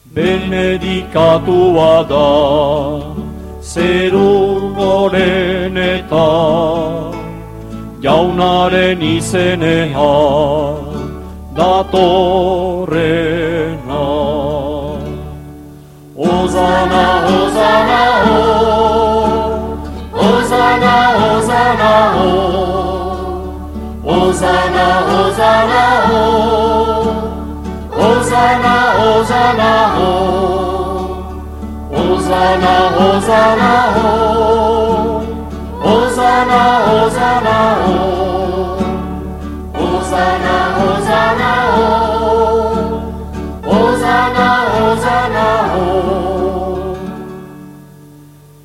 benedikatua da, zeru gorenetan, jaunaren izenean datorrena. Hosana, hosana, hosana, hosana, hosana, hosana, hosana, hosana, hosana, hosana, hosana, hosana,